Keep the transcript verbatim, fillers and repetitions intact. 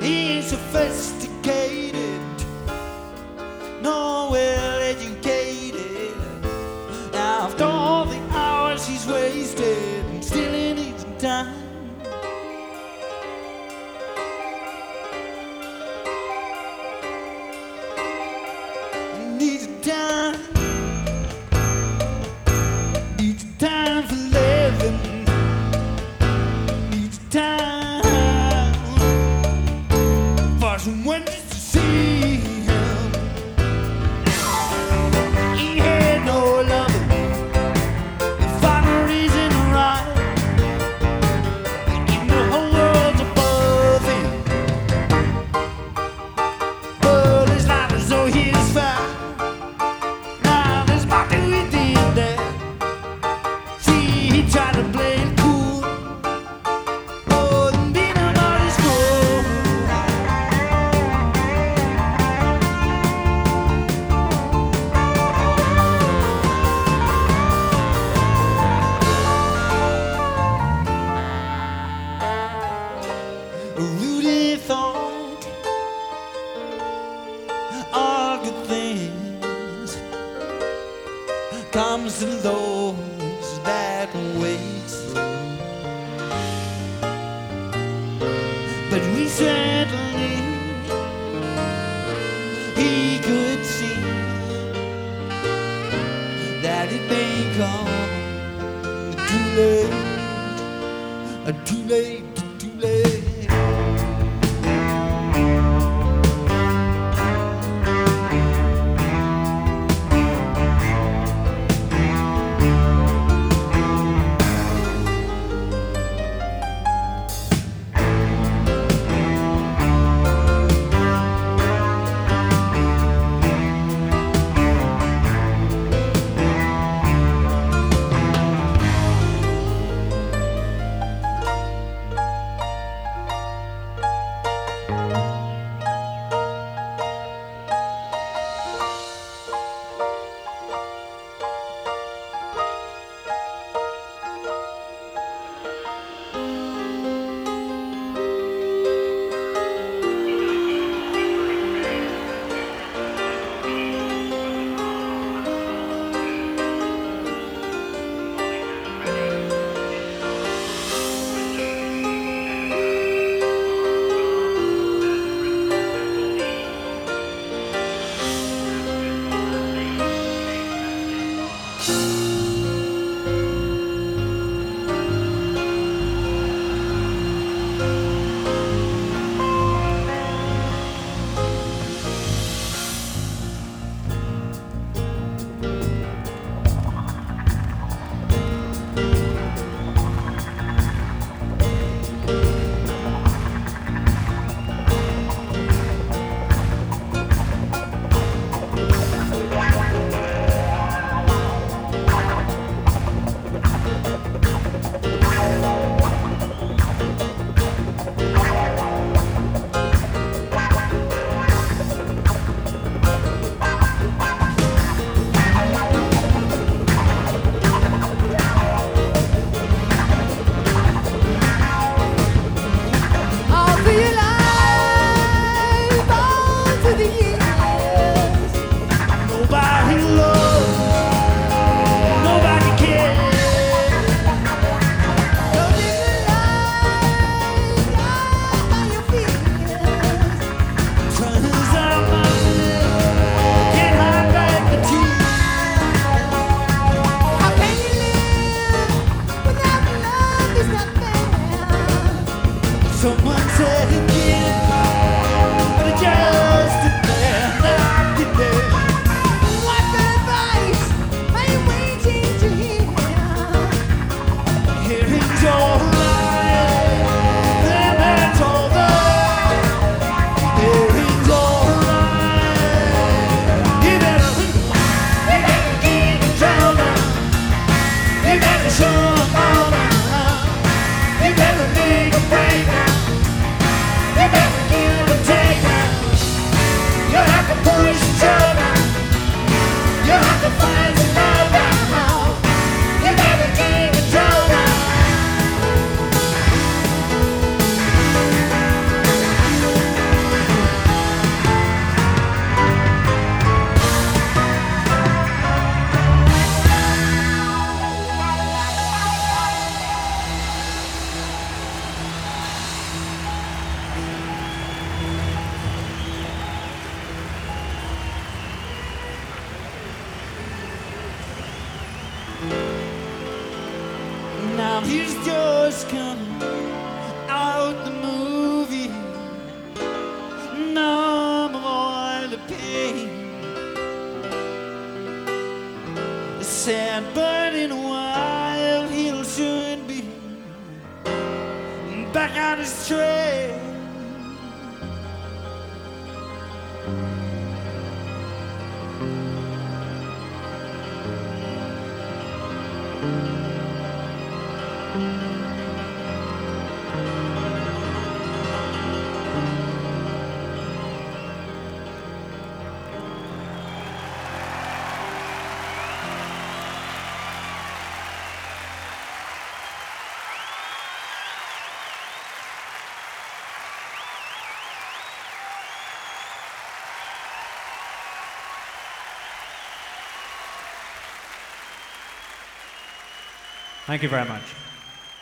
He ain't sophisticated, nor well educated. After all the hours he's wasted, and still he needs some time. He needs time. Needs time for living. Needs time for someone just to see him. He had no loving. He found no reason to ride. Even the whole world's above him. But it's not as though he's found. Now there's more to it than that. See, he tried to play it cool. Oh, and being an artist cool. Rudy thought all good things comes to those that wait. But recently he could see that it may come too late, uh, too late, too late. Someone said again, but it just didn't there, not there. What good advice are you waiting to hear? Hearing's all right, then that's all right. Hearing's all right. You better, you better keep it down. You better show up all night. You better make a break now. he's just coming out the movie. Numb of all the pain. Sad but in a while he'll soon be back on his trail. Thank you very much.